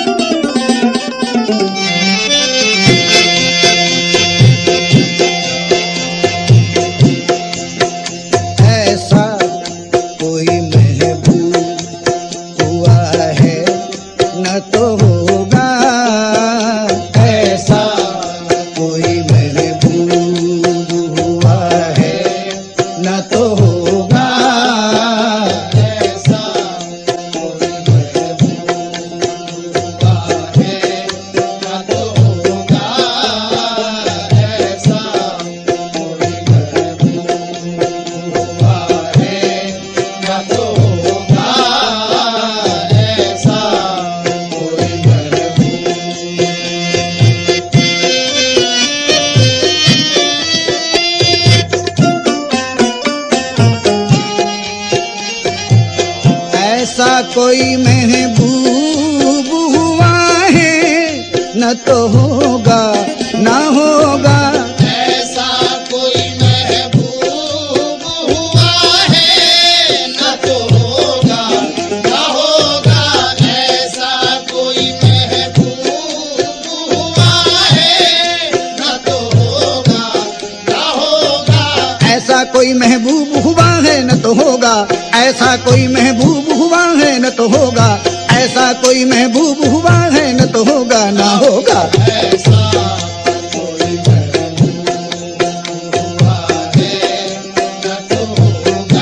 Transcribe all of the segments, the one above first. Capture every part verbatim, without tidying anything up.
कोई महबूब हुआ है न तो होगा ना होगा। ऐसा कोई महबूब हुआ है न तो होगा ना होगा। ऐसा कोई महबूब हुआ है न तो होगा ना होगा। ऐसा कोई महबूब हुआ है न तो होगा। ऐसा कोई महबूब हुआ है न तो होगा। ऐसा कोई महबूब हुआ है न तो होगा ना होगा। ऐसा कोई महबूब हुआ है न तो होगा।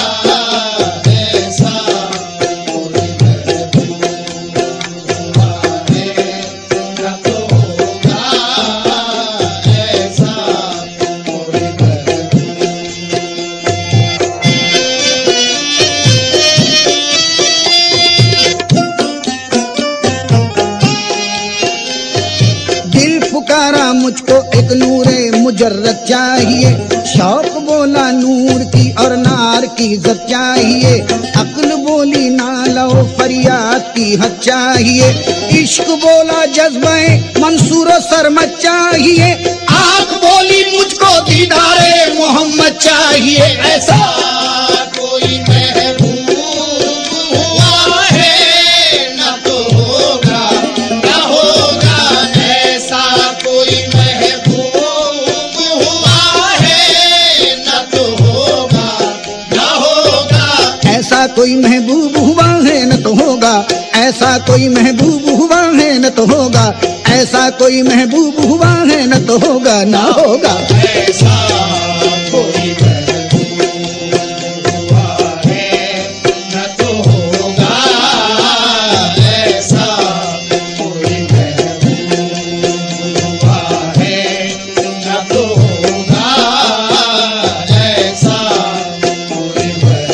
ऐसा कोई महबूब हुआ है न तो होगा। ऐसा कोई पुकारा मुझको एक नूरे मुजर्रद चाहिए। शौक बोला नूर की और नार की इज्जत चाहिए। अक्ल बोली ना लो फरियाद की हद चाहिए। इश्क बोला जज्बे मंसूर सरमत चाहिए। आँख बोली मुझको दीदारे मोहम्मद चाहिए। ऐसा कोई महबूब हुआ है न तो होगा ना होगा। ऐसा कोई महबूब हुआ है न तो होगा ना होगा। ऐसा कोई महबूब हुआ है न तो होगा। ऐसा कोई महबूब हुआ है न तो होगा। ऐसा कोई महबूब हुआ है न तो होगा ना होगा। ऐसा कोई महबूब हुआ है न तो होगा। ऐसा कोई महबूब हुआ है न तो होगा। ऐसा कोई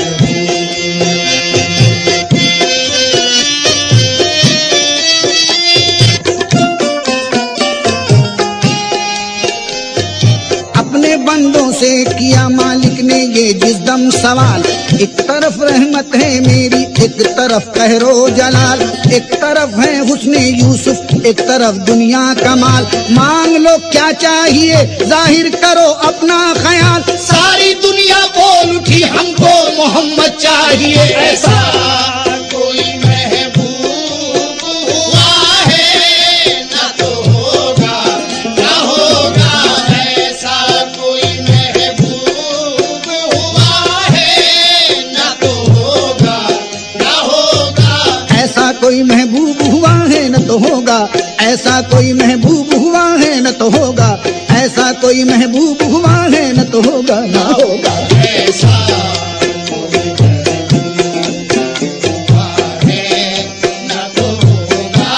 अपने बंदों से किया मालिक ने ये जिसदम सवाल। एक तरफ रहमत है मेरी एक तरफ कहरो जलाल। एक तरफ है हुस्ने यूसुफ एक तरफ दुनिया कमाल। मांग लो क्या चाहिए जाहिर करो अपना ख्याल। सारी दुनिया बोल उठी हमको मोहम्मद चाहिए। ऐसा कोई महबूब हुआ है न तो होगा ना होगा। ऐसा कोई महबूब हुआ है न तो होगा ना होगा। ऐसा कोई महबूब हुआ है न तो होगा। ऐसा कोई महबूब हुआ है न तो होगा। ऐसा कोई महबूब हुआ है न तो होगा ना होगा। ऐसा कोई महबूब हुआ है न तो होगा।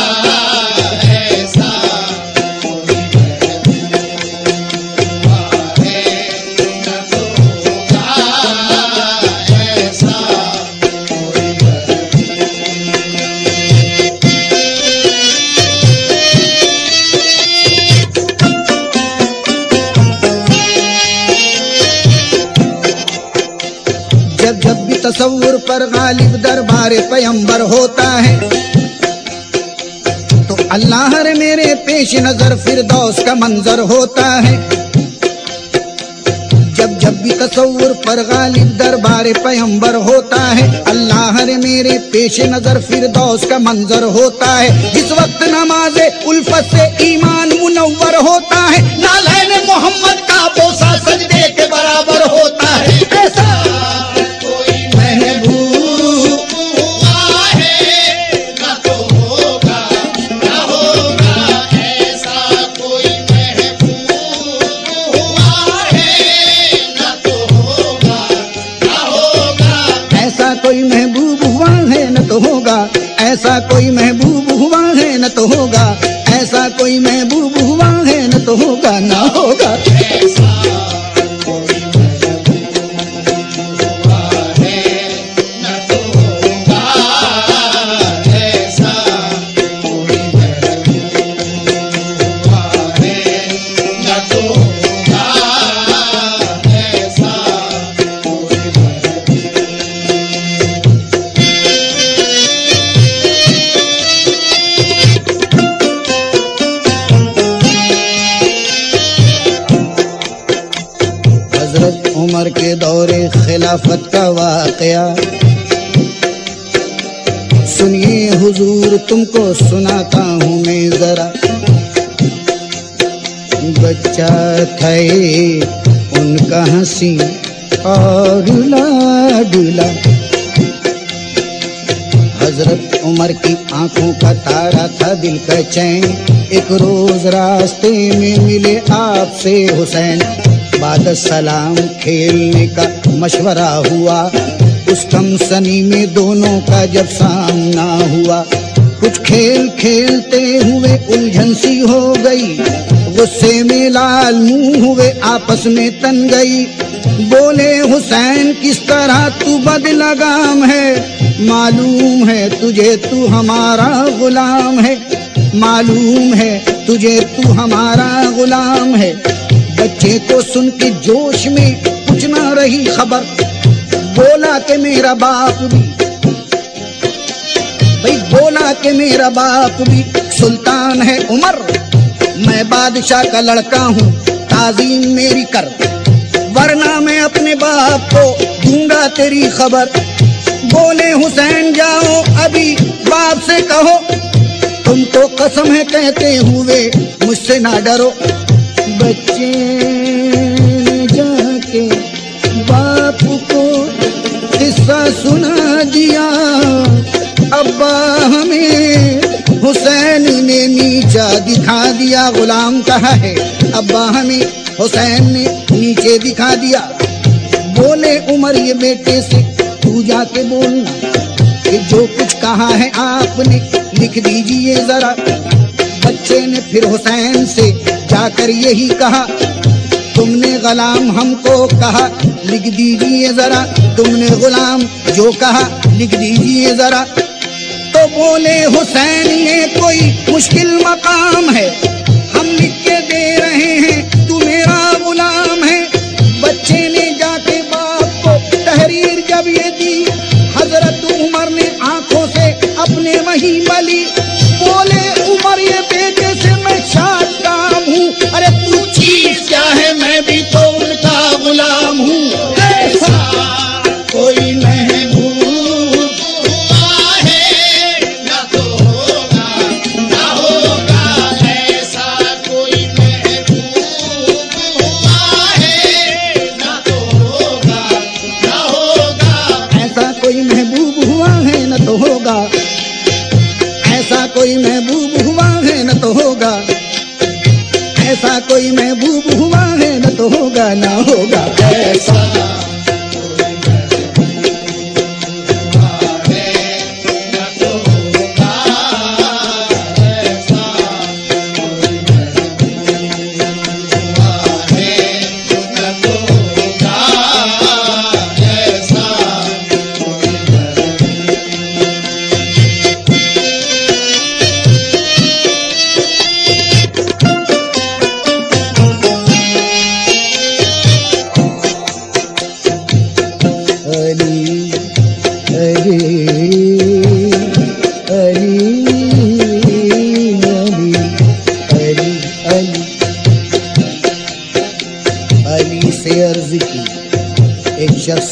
ऐसा कोई महबूब हुआ है न तो होगा। ऐसा कोई जब जब भी तसव्वुर पर गालिब दरबारे पैगंबर होता है तो अल्लाह रे मेरे पेश नजर फिरदौस का मंजर होता है। जब जब भी तसव्वुर पर गालिब दरबार पैगंबर होता है, अल्लाह रे मेरे पेश नजर फिरदौस का मंजर होता है। जिस वक्त नमाज़े उल्फत से ईमान मुनव्वर होता है, नालैन मोहम्मद का बोसा सजदे के बराबर होता है। ऐसा कोई महबूब हुआ है न तो होगा, न होगा ऐसा कोई महबूब हुआ है न तो होगा, न होगा ऐसा कोई महबूब हुआ है न तो होगा, ऐसा कोई महबूब हुआ है न तो होगा, ऐसा कोई महबूब हुआ है न तो होगा, ना होगा। ऐसा कोई महबूब हुआ है न तो होगा, ऐसा कोई महबूब हुआ है न तो होगा, ऐसा कोई महबूब हजरत उमर के दौरे खिलाफत का वाकया सुनिए हुजूर, तुमको सुनाता हूँ मैं जरा। बच्चा था ये उनका हंसी और लाडला, हजरत उमर की आंखों का तारा था दिल का चैन। एक रोज रास्ते में मिले आपसे हुसैन, बाद सलाम खेलने का मशवरा हुआ। उस कम सनी में दोनों का जब सामना हुआ, कुछ खेल खेलते हुए उलझन सी हो गई। गुस्से में लाल मुंह हुए आपस में तन गई। बोले हुसैन किस तरह तू बदलगाम है, मालूम है तुझे तू हमारा गुलाम है, मालूम है तुझे तू हमारा गुलाम है। बच्चे को सुन के जोश में कुछ ना रही खबर, बोला कि मेरा बाप भी, भाई बोला कि मेरा बाप भी सुल्तान है उमर। मैं बादशाह का लड़का हूँ, ताजीम मेरी कर, वरना मैं अपने बाप को दूंगा तेरी खबर। बोले हुसैन जाओ अभी बाप से कहो, तुमको कसम है कहते हुए मुझसे ना डरो। बच्चे ने जाके बाप को किस्सा सुना दिया, अब्बा हमें हुसैन ने नीचा दिखा दिया। गुलाम कहा है अब्बा हमें हुसैन ने नीचे दिखा दिया। बोले उमर ये बेटे से तू जाके बोलना कि जो कुछ कहा है आपने लिख दीजिए जरा। बच्चे ने फिर हुसैन से जाकर यही कहा, तुमने गुलाम हमको कहा लिख दीजिए जरा, तुमने गुलाम जो कहा लिख दीजिए जरा। तो बोले हुसैन ये कोई मुश्किल मकाम है, हम लिख के दे रहे हैं तू मेरा गुलाम है। बच्चे ने जाके बाप को तहरीर जब ये दी, हजरत उमर ने आंखों से अपने वही मली। बोले उमर ये बेटे से मैं शाद काम हूँ, अरे तू चीज क्या है मैं भी तो उनका गुलाम हूँ। ऐसा कोई महबूब हुआ है न तो होगा, न होगा ऐसा कोई महबूब हुआ है न तो होगा, न होगा ऐसा कोई महबूब हुआ है न तो होगा, ऐसा कोई महबूब हुआ है न तो होगा, ऐसा कोई महबूब हुआ है न तो होगा, ना होगा ऐसा।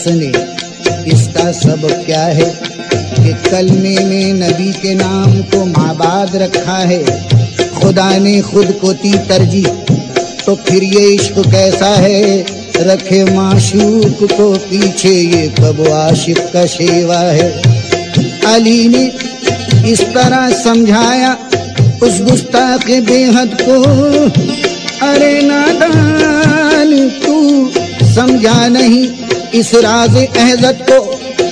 ने इसका सबब क्या है कि कलमे में नबी के नाम को माबाद रखा है, खुदा ने खुद को दी तरजीह, तो फिर ये इश्क कैसा है, रखे माशूक को पीछे ये कब आशिक का शेवा है। अली ने इस तरह समझाया उस गुस्ताख बेहद को, अरे नादान तू समझा नहीं इस राज अहजत को,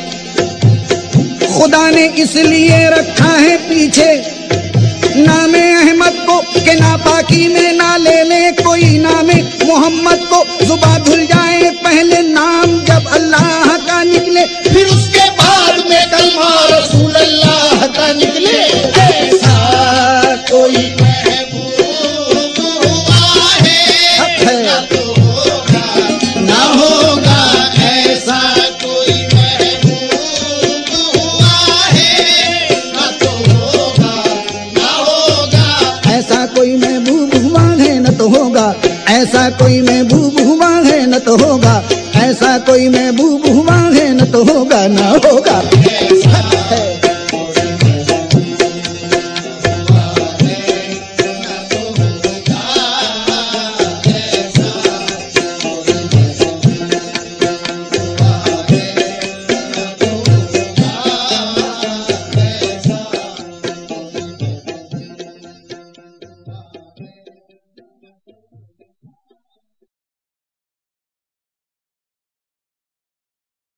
खुदा ने इसलिए रखा है पीछे नामे अहमद को कि नापाकी में ना ले ले कोई नामे मोहम्मद को, जुबा धुल जाए पहले नाम जब अल्लाह का निकले, फिर उसके बाद में कलमा रसूल अल्लाह का निकले। ऐसा कोई महबूब हुआ है ना तो होगा ना होगा, ऐसा कोई महबूब हुआ है ना तो होगा ना होगा, ऐसा कोई महबूब हुआ है न तो होगा, ऐसा कोई महबूब हुआ है न तो होगा, ऐसा कोई महबूब हुआ है न तो होगा ना होगा।